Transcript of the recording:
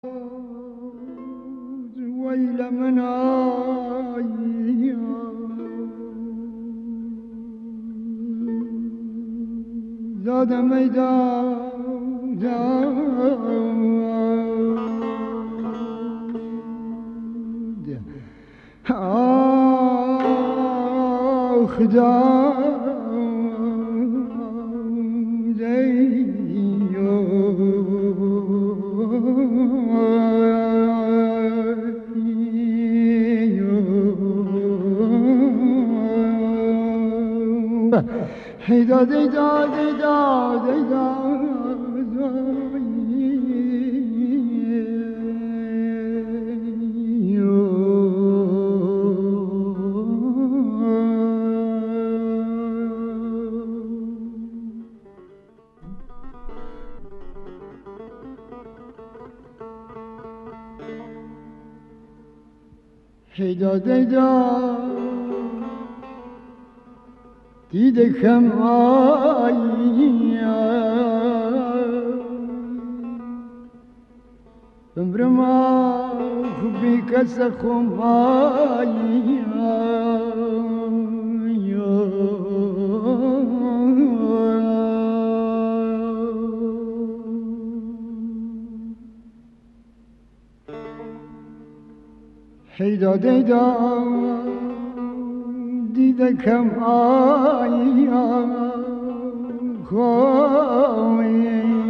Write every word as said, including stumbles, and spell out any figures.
ويل من زاد ميدان آخ Hey da da da da da da da Hey da da da دیدکم آیا بمرم خوبی کس خم آیا هی داده دا دیدکم آیا خوی